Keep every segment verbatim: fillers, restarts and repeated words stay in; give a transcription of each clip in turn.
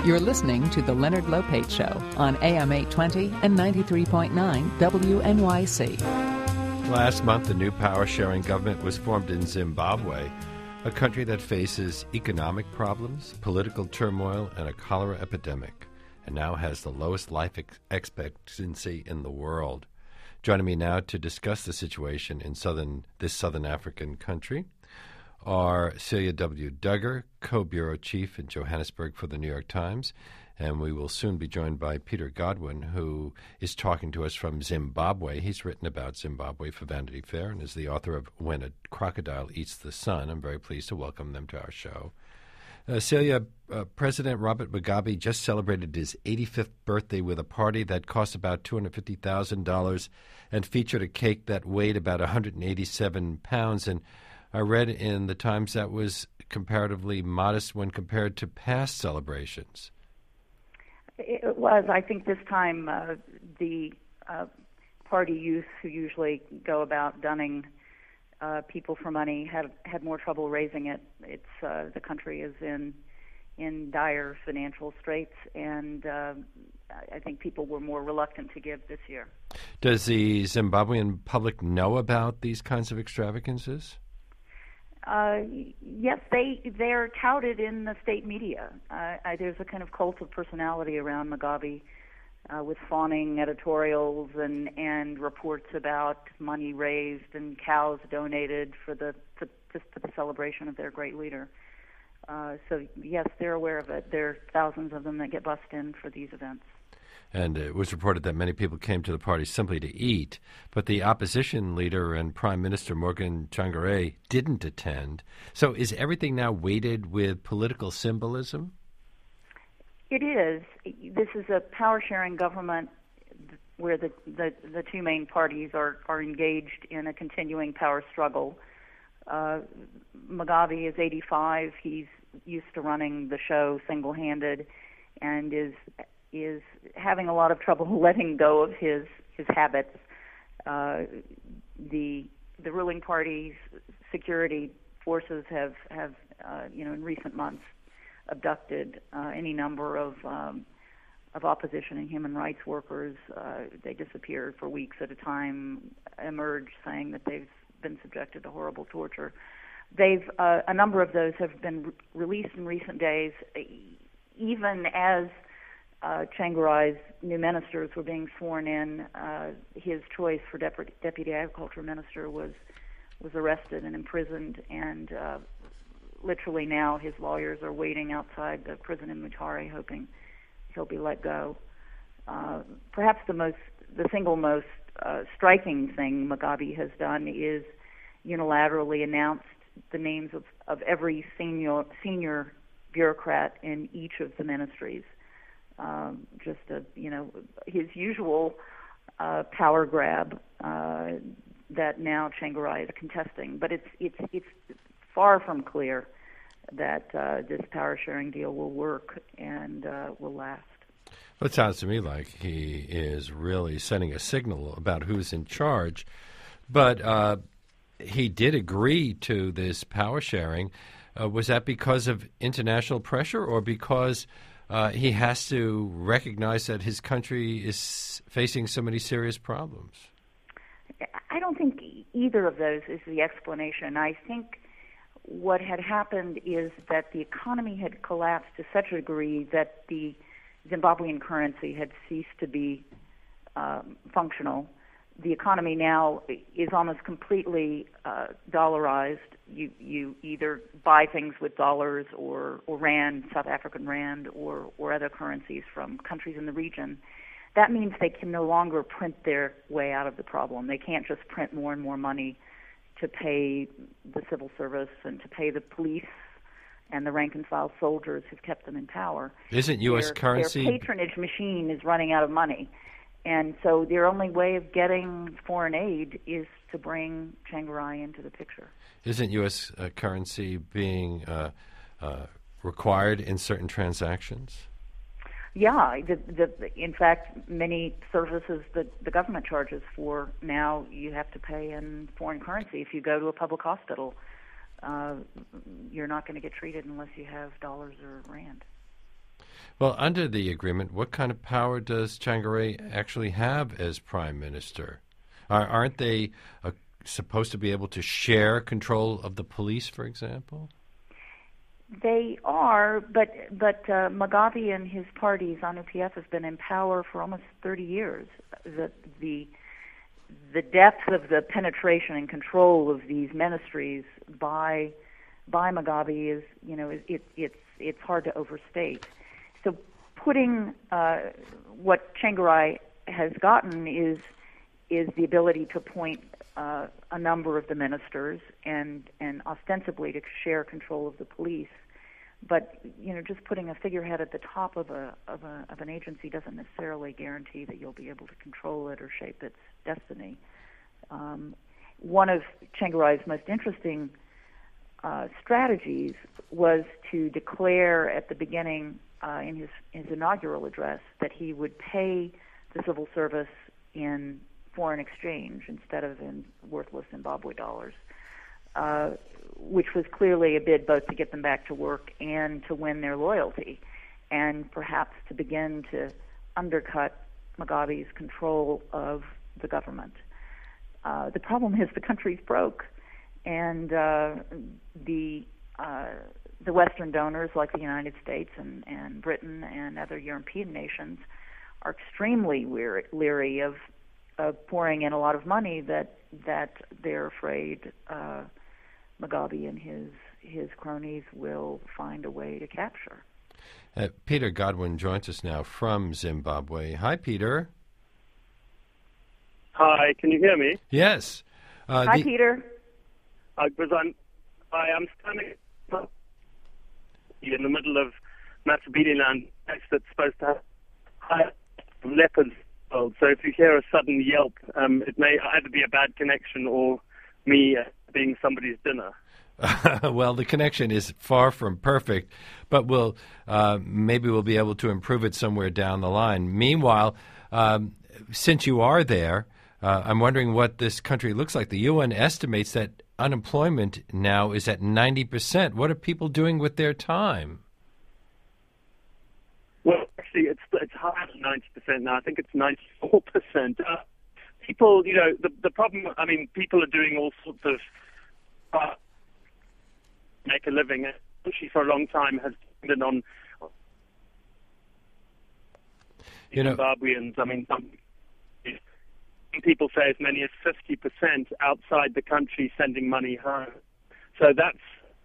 You're listening to The Leonard Lopate Show on A M eight twenty and ninety-three point nine W N Y C. Last month, a new power-sharing government was formed in Zimbabwe, a country that faces economic problems, political turmoil, and a cholera epidemic, and now has the lowest life ex- expectancy in the world. Joining me now to discuss the situation in southern this southern African country are Celia W. Duggar, co-bureau chief in Johannesburg for the New York Times, and we will soon be joined by Peter Godwin, who is talking to us from Zimbabwe. He's written about Zimbabwe for Vanity Fair and is the author of When a Crocodile Eats the Sun. I'm very pleased to welcome them to our show. Uh, Celia, uh, President Robert Mugabe just celebrated his eighty-fifth birthday with a party that cost about two hundred fifty thousand dollars and featured a cake that weighed about one hundred eighty-seven pounds. And I read in the Times that was comparatively modest when compared to past celebrations. It was. I think this time uh, the uh, party youth who usually go about dunning uh, people for money had had more trouble raising it. It's uh, the country is in in dire financial straits, and uh, I think people were more reluctant to give this year. Does the Zimbabwean public know about these kinds of extravagances? Uh, yes, they they're touted in the state media. Uh, I, there's a kind of cult of personality around Mugabe, uh, with fawning editorials and, and reports about money raised and cows donated for the for, just for the celebration of their great leader. Uh, so yes, they're aware of it. There are thousands of them that get bussed in for these events. And it was reported that many people came to the party simply to eat, but the opposition leader and Prime Minister Morgan Tsvangirai didn't attend. So is everything now weighted with political symbolism? It is. This is a power-sharing government where the, the, the two main parties are, are engaged in a continuing power struggle. Uh, Mugabe is eighty-five. He's used to running the show single-handed and is is having a lot of trouble letting go of his his habits. Uh, the the ruling party's security forces have have uh, you know in recent months abducted uh, any number of um, of opposition and human rights workers. Uh, they disappeared for weeks at a time, emerged saying that they've been subjected to horrible torture. They've uh, a number of those have been re- released in recent days, even as Uh, Tsvangirai's new ministers were being sworn in. Uh, his choice for Dep- deputy agriculture minister was was arrested and imprisoned, and uh, literally now his lawyers are waiting outside the prison in Mutare, hoping he'll be let go. Uh, perhaps the most, the single most uh, striking thing Mugabe has done is unilaterally announced the names of, of every senior senior bureaucrat in each of the ministries. Um, just a, you know, his usual uh, power grab uh, that now Tsvangirai is contesting. But it's it's it's far from clear that uh, this power sharing deal will work and uh, will last. Well, it sounds to me like he is really sending a signal about who's in charge. But uh, he did agree to this power sharing. Uh, was that because of international pressure or because Uh, he has to recognize that his country is facing so many serious problems? I don't think either of those is the explanation. I think what had happened is that the economy had collapsed to such a degree that the Zimbabwean currency had ceased to be um, functional. The economy now is almost completely uh, dollarized. You you either buy things with dollars or, or rand, South African rand, or, or other currencies from countries in the region. That means they can no longer print their way out of the problem. They can't just print more and more money to pay the civil service and to pay the police and the rank-and-file soldiers who've kept them in power. Isn't U S their, currency... Their patronage machine is running out of money. And so their only way of getting foreign aid is to bring Tsvangirai into the picture. Isn't U S uh, currency being uh, uh, required in certain transactions? Yeah. The, the, in fact, many services that the government charges for now, you have to pay in foreign currency. If you go to a public hospital, uh, you're not going to get treated unless you have dollars or rand. Well, under the agreement, what kind of power does Tsvangirai actually have as prime minister? Are, aren't they uh, supposed to be able to share control of the police, for example? They are, but but uh, Mugabe and his party, ZANU P F, has been in power for almost thirty years. The the the depth of the penetration and control of these ministries by by Mugabe is, you know, it, it, it's it's hard to overstate. So putting uh, what Tsvangirai has gotten is is the ability to appoint uh, a number of the ministers and and ostensibly to share control of the police. But, you know, just putting a figurehead at the top of a of a of an agency doesn't necessarily guarantee that you'll be able to control it or shape its destiny. Um, one of Tsvangirai's most interesting uh, strategies was to declare at the beginning uh, in his his inaugural address that he would pay the civil service in foreign exchange instead of in worthless Zimbabwe dollars. Uh, which was clearly a bid both to get them back to work and to win their loyalty, and perhaps to begin to undercut Mugabe's control of the government. Uh, the problem is the country's broke, and uh, the uh, the Western donors, like the United States and, and Britain and other European nations, are extremely weary, leery of, of pouring in a lot of money that that they're afraid uh, Mugabe and his his cronies will find a way to capture. Uh, Peter Godwin joins us now from Zimbabwe. Hi, Peter. Hi, can you hear me? Yes. Uh, Hi, the, Peter. Because I'm, I am standing in the middle of Matabeleland, that's supposed to have high leopards. So if you hear a sudden yelp, um, it may either be a bad connection or me uh, being somebody's dinner. Well, the connection is far from perfect, but we'll uh, maybe we'll be able to improve it somewhere down the line. Meanwhile, um, since you are there, uh, I'm wondering what this country looks like. The U N estimates that unemployment now is at ninety percent. What are people doing with their time? Well, actually, it's it's higher than ninety percent now. I think it's ninety-four percent. Uh, people, you know, the the problem. I mean, people are doing all sorts of uh, make a living. She for a long time has been on you know, Zimbabweans. I mean, some people say as many as fifty percent outside the country sending money home. So that's.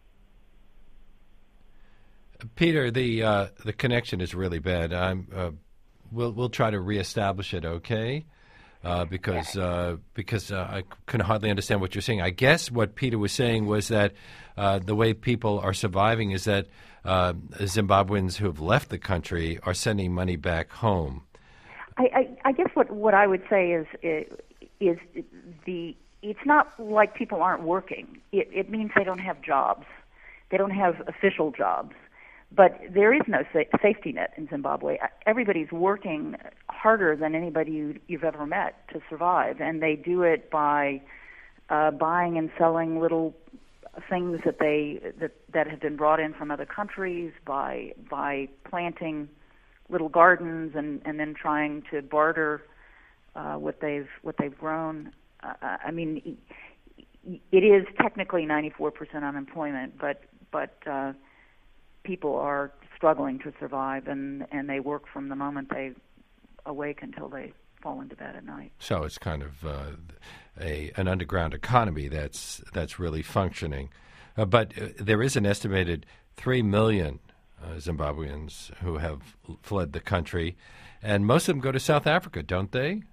Peter, the uh, the connection is really bad. I'm, uh, we'll we'll try to reestablish it, okay? Uh, because uh, because uh, I can hardly understand what you're saying. I guess what Peter was saying was that uh, the way people are surviving is that uh, Zimbabweans who have left the country are sending money back home. I, I, I guess what, what I would say is is the it's not like people aren't working. It, it means they don't have jobs. They don't have official jobs. But there is no sa- safety net in Zimbabwe. Everybody's working harder than anybody you, you've ever met to survive, and they do it by uh, buying and selling little things that they that, that have been brought in from other countries, by by planting little gardens and, and then trying to barter uh, what they've what they've grown. Uh, I mean, it is technically ninety-four percent unemployment, but but uh, people are struggling to survive, and, and they work from the moment they awake until they fall into bed at night. So it's kind of uh, a an underground economy that's that's really functioning. Uh, but uh, there is an estimated three million uh, Zimbabweans who have fled the country, and most of them go to South Africa, don't they?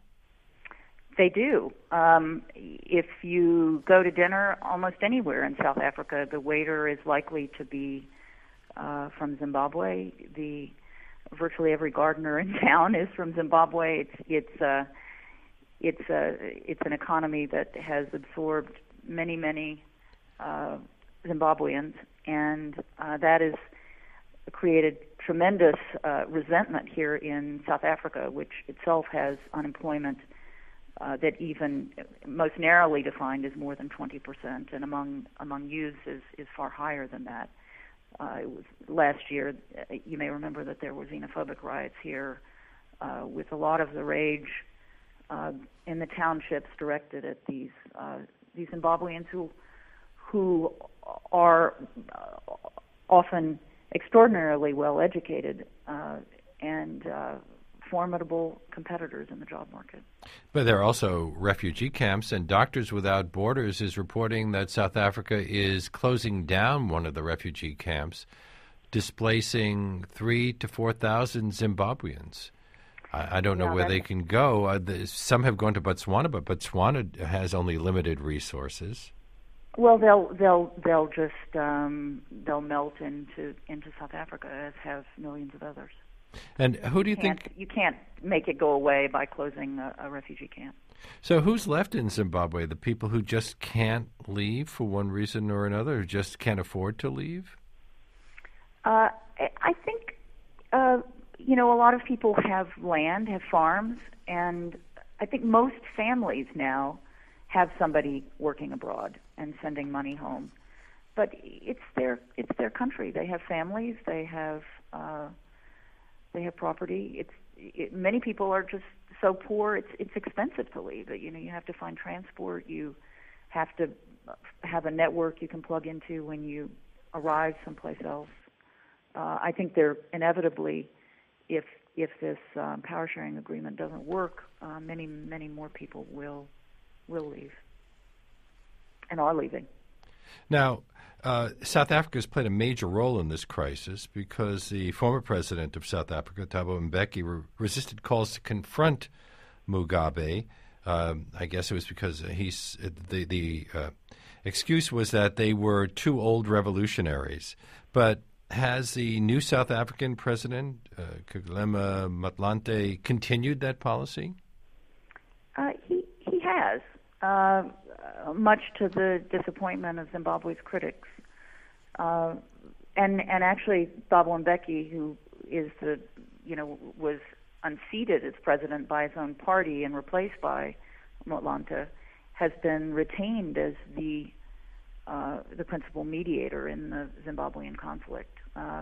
They do. Um, if you go to dinner almost anywhere in South Africa, the waiter is likely to be Uh, from Zimbabwe. The virtually every gardener in town is from Zimbabwe. It's it's uh, it's uh, it's an economy that has absorbed many many uh, Zimbabweans, and uh, that has created tremendous uh, resentment here in South Africa, which itself has unemployment uh, that even most narrowly defined is more than twenty percent, and among among youths is is far higher than that. Uh, it was last year. Uh, you may remember that there were xenophobic riots here, uh, with a lot of the rage uh, in the townships directed at these uh, these Zimbabweans who who are uh, often extraordinarily well educated uh, and uh, formidable competitors in the job market. But there are also refugee camps, and Doctors Without Borders is reporting that South Africa is closing down one of the refugee camps, displacing three to four thousand Zimbabweans. I, I don't know yeah, where they can go. Uh, the, some have gone to Botswana, but Botswana has only limited resources. Well, they'll they'll they'll just um, they'll melt into into South Africa, as have millions of others. And who do you, you think think you can't make it go away by closing a, a refugee camp? So who's left in Zimbabwe? The people who just can't leave for one reason or another, who just can't afford to leave? Uh, I think uh, you know a lot of people have land, have farms, and I think most families now have somebody working abroad and sending money home. But it's their it's their country. They have families. They have uh, they have property. It's it, many people are just so poor. It's it's expensive to leave. You know, you have to find transport. You have to have a network you can plug into when you arrive someplace else. Uh, I think they're inevitably, if if this um, power sharing agreement doesn't work, uh, many many more people will will leave and are leaving. Now, uh, South Africa has played a major role in this crisis because the former president of South Africa, Thabo Mbeki, re- resisted calls to confront Mugabe. Um, I guess it was because he's the the uh, excuse was that they were two old revolutionaries. But has the new South African president, uh, Kgalema Motlanthe, continued that policy? Uh, he he has. Uh, much to the disappointment of Zimbabwe's critics. Uh, and and actually, Thabo Mbeki, who is the, you know, was unseated as president by his own party and replaced by Motlanthe, has been retained as the uh, the principal mediator in the Zimbabwean conflict. Uh,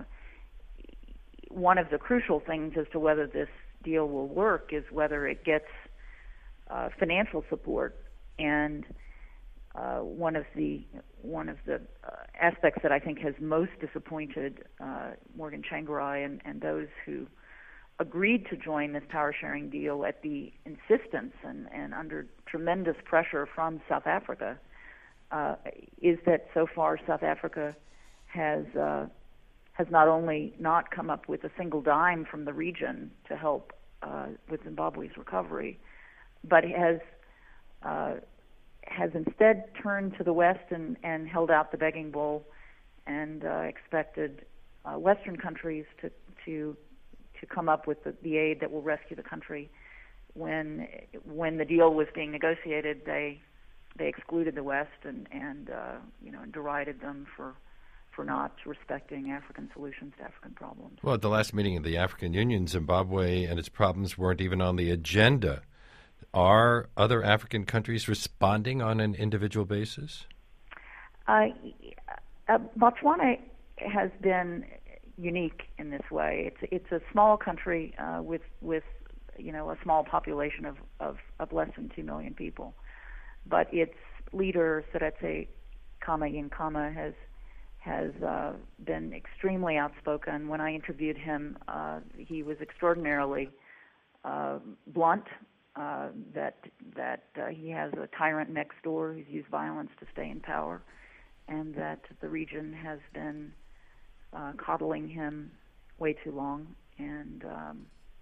one of the crucial things as to whether this deal will work is whether it gets uh, financial support. And uh, one of the one of the uh, aspects that I think has most disappointed uh, Morgan Tsvangirai and, and those who agreed to join this power sharing deal at the insistence and, and under tremendous pressure from South Africa uh, is that so far South Africa has uh, has not only not come up with a single dime from the region to help uh, with Zimbabwe's recovery, but has Uh, has instead turned to the West and, and held out the begging bowl and uh, expected uh, Western countries to to to come up with the, the aid that will rescue the country. When when the deal was being negotiated, they they excluded the West and and uh, you know and derided them for for not respecting African solutions to African problems. Well, at the last meeting of the African Union, Zimbabwe and its problems weren't even on the agenda. Are other African countries responding on an individual basis? Uh, uh, Botswana has been unique in this way. It's it's a small country uh, with with you know a small population of, of, of less than two million people, but its leader Seretse Khama has has uh, been extremely outspoken. When I interviewed him, uh, he was extraordinarily uh, blunt. Uh, that that uh, he has a tyrant next door who's used violence to stay in power, and that the region has been uh, coddling him way too long, and um,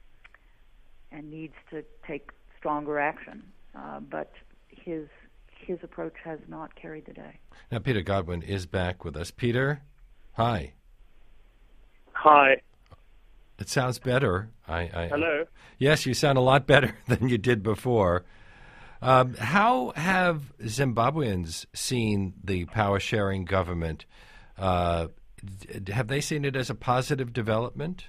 and needs to take stronger action. Uh, but his his approach has not carried the day. Now, Peter Godwin is back with us. Peter, hi. Hi. It sounds better. I, I, Hello. Yes, you sound a lot better than you did before. Um, how have Zimbabweans seen the power-sharing government? Uh, d- have they seen it as a positive development?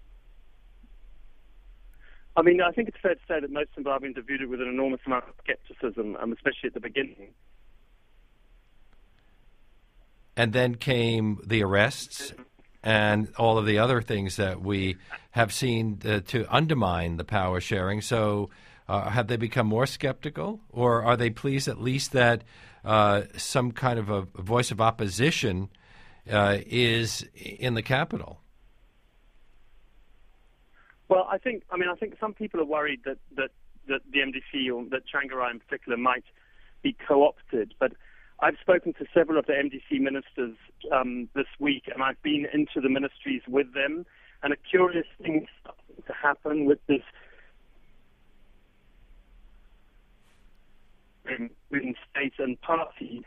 I mean, I think it's fair to say that most Zimbabweans have viewed it with an enormous amount of skepticism, um, especially at the beginning. and then came the arrests and all of the other things that we have seen uh, to undermine the power sharing. So uh, have they become more skeptical, or are they pleased at least that uh, some kind of a voice of opposition uh, is in the Capitol? Well, I think, I mean, I think some people are worried that, that, that the M D C, or that Tsvangirai in particular, might be co-opted. But I've spoken to several of the M D C ministers um, this week, and I've been into the ministries with them. And a curious thing is starting to happen with this in, in states and parties.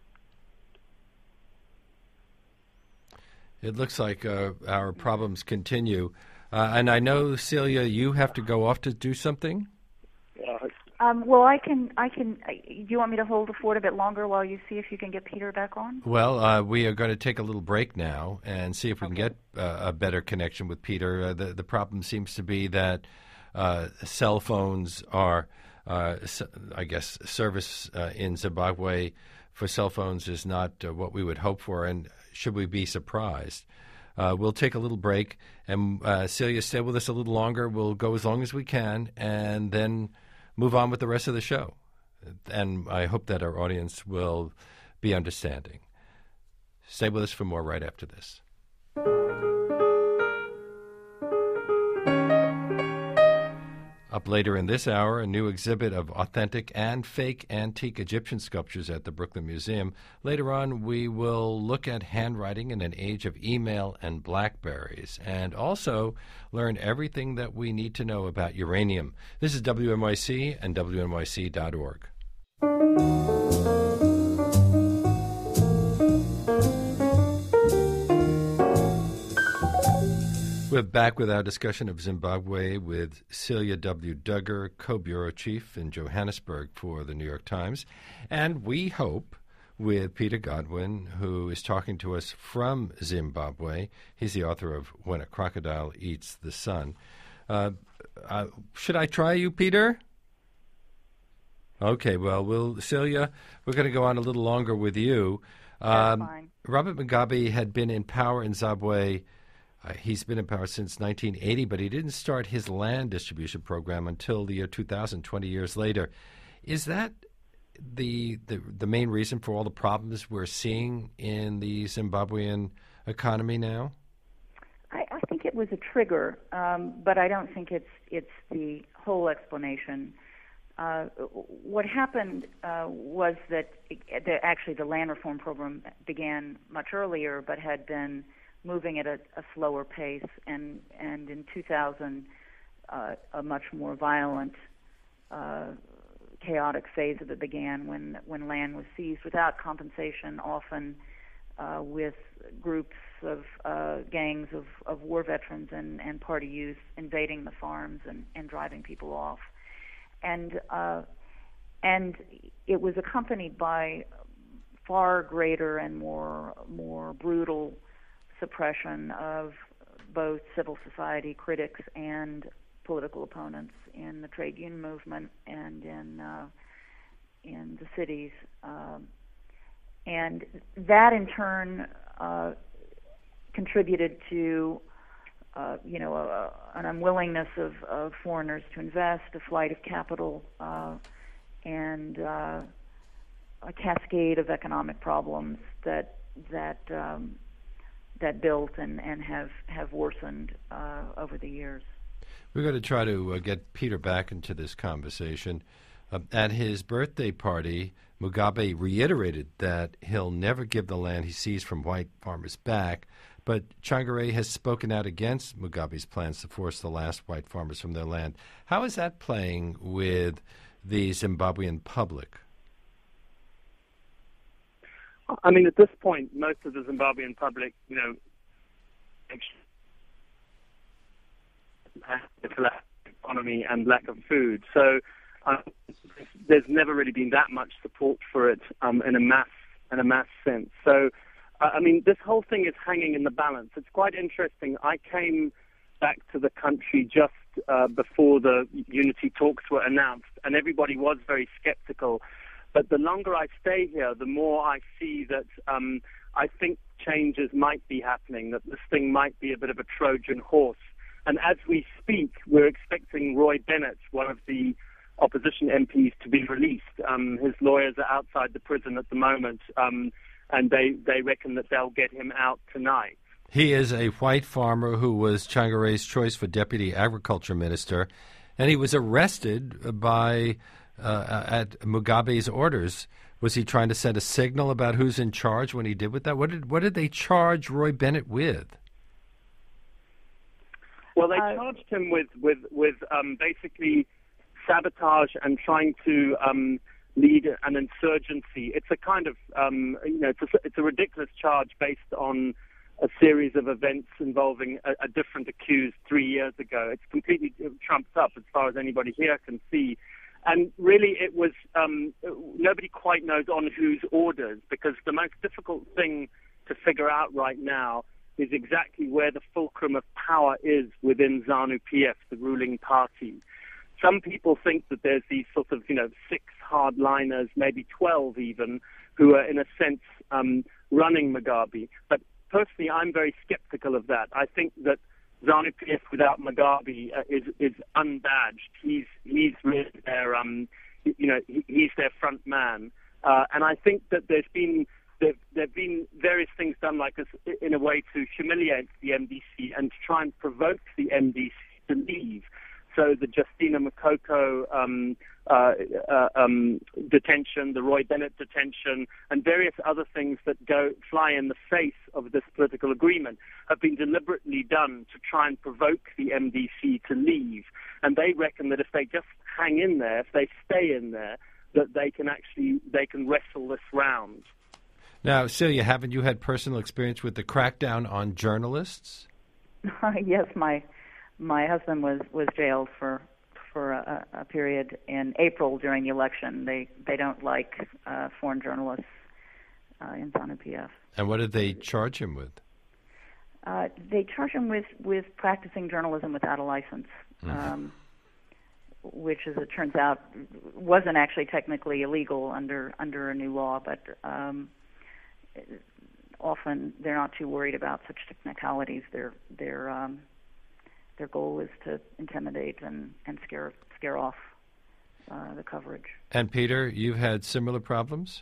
It looks like uh, our problems continue. Uh, and I know, Celia, you have to go off to do something? Uh, Um, well, I can. I can. Uh, do you want me to hold the fort a bit longer while you see if you can get Peter back on? Well, uh, we are going to take a little break now and see if we Okay. can get uh, a better connection with Peter. Uh, the the problem seems to be that uh, cell phones are, uh, s- I guess, service uh, in Zimbabwe for cell phones is not uh, what we would hope for. And should we be surprised? Uh, we'll take a little break, and uh, Celia, stay with us a little longer. We'll go as long as we can, and then move on with the rest of the show. And I hope that our audience will be understanding. Stay with us for more right after this. Up later in this hour, a new exhibit of authentic and fake antique Egyptian sculptures at the Brooklyn Museum. Later on, we will look at handwriting in an age of email and BlackBerries, and also learn everything that we need to know about uranium. This is W N Y C and W N Y C dot org. We're back with our discussion of Zimbabwe with Celia W. Duggar, co-bureau chief in Johannesburg for the New York Times, and we hope with Peter Godwin, who is talking to us from Zimbabwe. He's the author of When a Crocodile Eats the Sun. Uh, uh, should I try you, Peter? Okay, well, we'll Celia, we're going to go on a little longer with you. That's Um, fine. Robert Mugabe had been in power in Zimbabwe. Uh, he's been in power since nineteen eighty, but he didn't start his land distribution program until the year two thousand, twenty years later. Is that the, the the main reason for all the problems we're seeing in the Zimbabwean economy now? I, I think it was a trigger, um, but I don't think it's it's the whole explanation. Uh, what happened uh, was that it, the, actually the land reform program began much earlier, but had been moving at a, a slower pace, and and in two thousand, uh, a much more violent, uh, chaotic phase of it began when when land was seized without compensation, often uh, with groups of uh, gangs of, of war veterans and, and party youth invading the farms and, and driving people off, and uh, and it was accompanied by far greater and more more brutal suppression of both civil society critics and political opponents in the trade union movement and in uh, in the cities, um, and that in turn uh, contributed to uh, you know a, an unwillingness of, of foreigners to invest, a flight of capital, uh, and uh, a cascade of economic problems that that um, that built and, and have, have worsened uh, over the years. We're going to try to uh, get Peter back into this conversation. Uh, at his birthday party, Mugabe reiterated that he'll never give the land he seized from white farmers back, but Tsvangirai has spoken out against Mugabe's plans to force the last white farmers from their land. How is that playing with the Zimbabwean public? I mean, at this point, most of the Zimbabwean public, you know, the collapse of the economy and lack of food. So uh, there's never really been that much support for it um, in a mass in a mass sense. So, uh, I mean, this whole thing is hanging in the balance. It's quite interesting. I came back to the country just uh, before the unity talks were announced, and everybody was very skeptical. But the longer I stay here, the more I see that um, I think changes might be happening, that this thing might be a bit of a Trojan horse. And as we speak, we're expecting Roy Bennett, one of the opposition M Ps, to be released. Um, his lawyers are outside the prison at the moment, um, and they, they reckon that they'll get him out tonight. He is a white farmer who was Changaray's choice for deputy agriculture minister, and he was arrested by uh, at Mugabe's orders. Was he trying to send a signal about who's in charge when he did with that? What did what did they charge Roy Bennett with? Well, they Uh, charged him with with with um, basically sabotage and trying to um, lead an insurgency. It's a kind of um, you know it's a, it's a ridiculous charge based on a series of events involving a, a different accused three years ago. It's completely trumped up as far as anybody here can see. And really it was, um, nobody quite knows on whose orders, because the most difficult thing to figure out right now is exactly where the fulcrum of power is within ZANU-P F, the ruling party. Some people think that there's these sort of, you know, six hardliners, maybe twelve even, who are in a sense um, running Mugabe. But personally, I'm very skeptical of that. I think that ZANU-P F without Mugabe uh, is is unbadged. He's he's really their um you know he, he's their front man, uh, and I think that there's been there there've been various things done like this in a way to humiliate the M D C and to try and provoke the M D C to leave. So the Justina Makoko um, uh, uh, um, detention, the Roy Bennett detention, and various other things that go fly in the face of this political agreement have been deliberately done to try and provoke the M D C to leave. And they reckon that if they just hang in there, if they stay in there, that they can actually they can wrestle this round. Now, Celia, haven't you had personal experience with the crackdown on journalists? Yes, my my husband was, was jailed for for a, a period in April during the election. They they don't like uh, foreign journalists uh, in ZANU-P F. And what did they charge him with? Uh, they charge him with, with practicing journalism without a license, Mm-hmm. um, which, as it turns out, wasn't actually technically illegal under under a new law, but um, often they're not too worried about such technicalities. They're they're um, Their goal is to intimidate and, and scare scare off uh, the coverage. And Peter, you've had similar problems?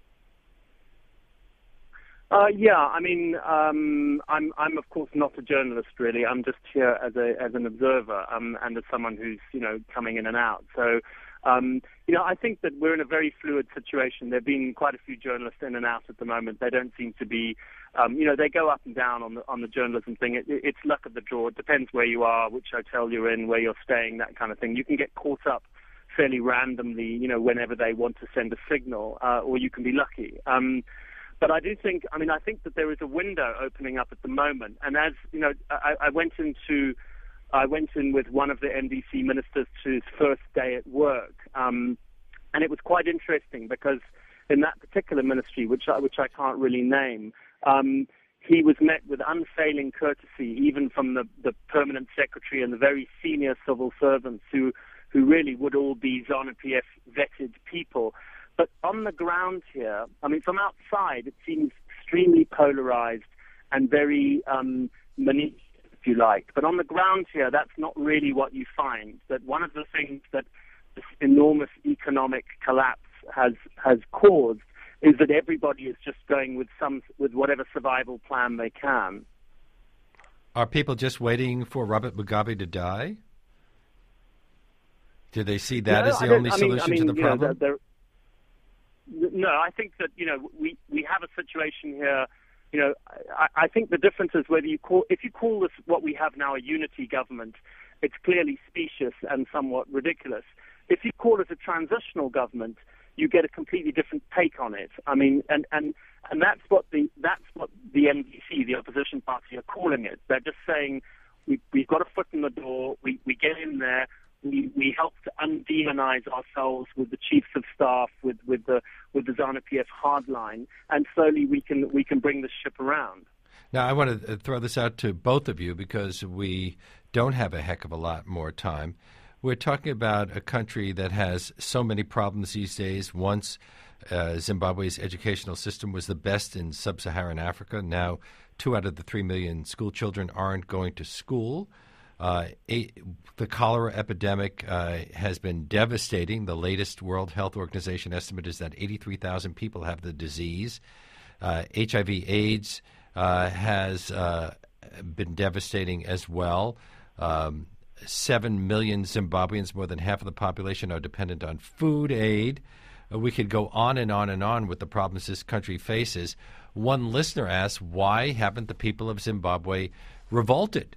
Uh, yeah, I mean, um, I'm I'm of course not a journalist really. I'm just here as a as an observer um, and as someone who's you know coming in and out. So. Um, you know, I think that we're in a very fluid situation. There have been quite a few journalists in and out at the moment. They don't seem to be, um, you know, they go up and down on the on the journalism thing. It, it's luck of the draw. It depends where you are, which hotel you're in, where you're staying, that kind of thing. You can get caught up fairly randomly, you know, whenever they want to send a signal, uh, or you can be lucky. Um, but I do think, I mean, I think that there is a window opening up at the moment. And as, you know, I, I went into... I went in with one of the M D C ministers to his first day at work, um, and it was quite interesting because in that particular ministry, which I, which I can't really name, um, he was met with unfailing courtesy, even from the, the permanent secretary and the very senior civil servants who, who really would all be ZANU-P F vetted people. But on the ground here, I mean, from outside, it seems extremely polarized and very um, manipulative, if you like. But on the ground here, that's not really what you find. That one of the things that this enormous economic collapse has has caused is that everybody is just going with some with whatever survival plan they can. Are people just waiting for Robert Mugabe to die? Do they see that no, as the only I mean, solution I mean, to the you know, problem? they're, they're, no, I think that you know we we have a situation here. You know, I, I think the difference is whether you call, if you call this what we have now a unity government, it's clearly specious and somewhat ridiculous. If you call it a transitional government, you get a completely different take on it. I mean, and, and, and that's what the that's what the M D C, the opposition party, are calling it. They're just saying we, we've got a foot in the door. We we get in there. We we help to undemonize ourselves with the chiefs of staff, with, with the with the ZANU-P F hardline, and slowly we can we can bring this ship around. Now, I want to throw this out to both of you because we don't have a heck of a lot more time. we're talking about a country that has so many problems these days. Once uh, Zimbabwe's educational system was the best in sub-Saharan Africa. Now two out of the three million school children aren't going to school. Uh, eight, the cholera epidemic uh, has been devastating. The latest World Health Organization estimate is that eighty-three thousand people have the disease. Uh, H I V AIDS uh, has uh, been devastating as well. Um, Seven million Zimbabweans, more than half of the population, are dependent on food aid. Uh, we could go on and on and on with the problems this country faces. One listener asks, why haven't the people of Zimbabwe revolted?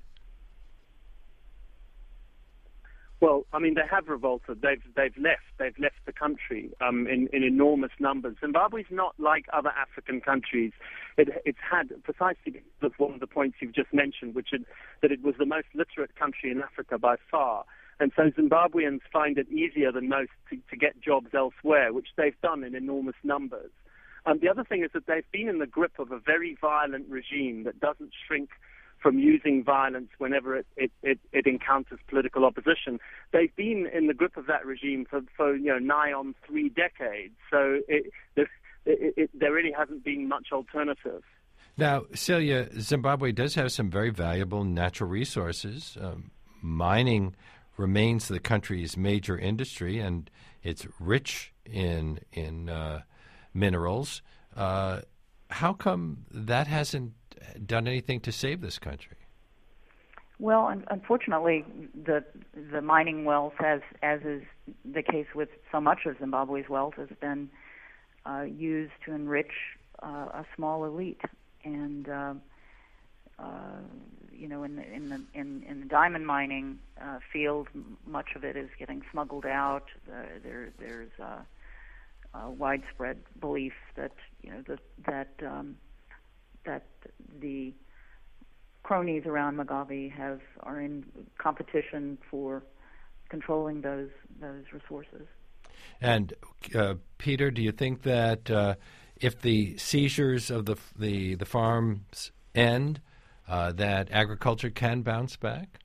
Well, I mean, they have revolted. They've they've left. They've left the country um, in, in enormous numbers. Zimbabwe's not like other African countries. It, it's had precisely because of one of the points you've just mentioned, which is that it was the most literate country in Africa by far. And so Zimbabweans find it easier than most to, to get jobs elsewhere, which they've done in enormous numbers. Um, the other thing is that they've been in the grip of a very violent regime that doesn't shrink from using violence whenever it, it, it, it encounters political opposition. They've been in the grip of that regime for, for you know, nigh on three decades. So it, it, it, there really hasn't been much alternative. Now, Celia, Zimbabwe does have some very valuable natural resources. Um, mining remains the country's major industry, and it's rich in, in uh, minerals. Uh, how come that hasn't done anything to save this country? Well, un- unfortunately, the the mining wealth, as as is the case with so much of Zimbabwe's wealth, has been uh, used to enrich uh, a small elite, and uh, uh, you know, in the, in the in, in the diamond mining uh, field, much of it is getting smuggled out. Uh, there there's uh, a widespread belief that you know that that um, that the cronies around Mugabe have are in competition for controlling those those resources. And uh, Peter, do you think that uh, if the seizures of the the, the farms end, uh, that agriculture can bounce back?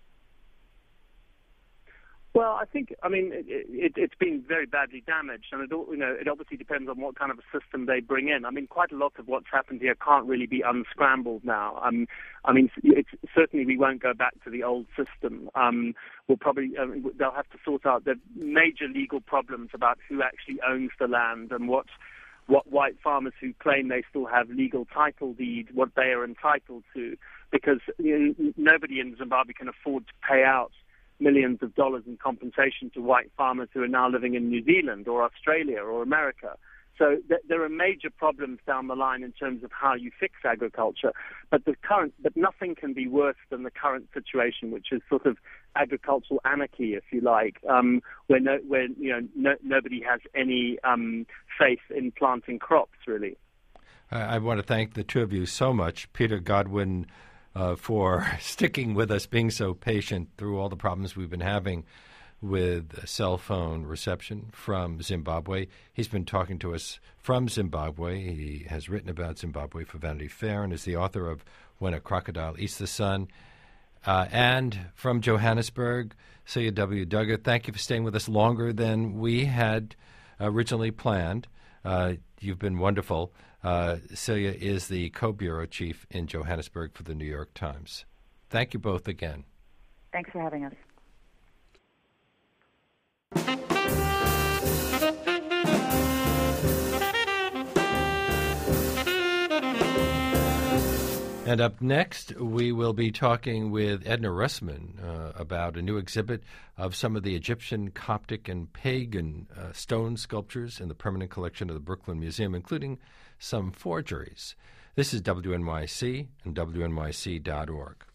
Well, I think, I mean, it, it, it's been very badly damaged, and it, you know, it obviously depends on what kind of a system they bring in. I mean, quite a lot of what's happened here can't really be unscrambled now. Um, I mean, it's, certainly we won't go back to the old system. Um, we'll probably, uh, they'll have to sort out the major legal problems about who actually owns the land and what what white farmers who claim they still have legal title deed, what they are entitled to, because you know, nobody in Zimbabwe can afford to pay out millions of dollars in compensation to white farmers who are now living in New Zealand or Australia or America. So th- there are major problems down the line in terms of how you fix agriculture. But the current, but nothing can be worse than the current situation, which is sort of agricultural anarchy, if you like, um, where no, where you know no, nobody has any um, faith in planting crops, really. I, I want to thank the two of you so much, Peter Godwin, Uh, for sticking with us, being so patient through all the problems we've been having with cell phone reception from Zimbabwe. He's been talking to us from Zimbabwe. He has written about Zimbabwe for Vanity Fair and is the author of When a Crocodile Eats the Sun. Uh, and from Johannesburg, Celia W. Duggar, thank you for staying with us longer than we had originally planned. Uh, you've been wonderful. Uh, Celia is the co-bureau chief in Johannesburg for the New York Times. Thank you both again. Thanks for having us. And up next, we will be talking with Edna Russman uh, about a new exhibit of some of the Egyptian, Coptic, and pagan uh, stone sculptures in the permanent collection of the Brooklyn Museum, including some forgeries. This is W N Y C and W N Y C dot org.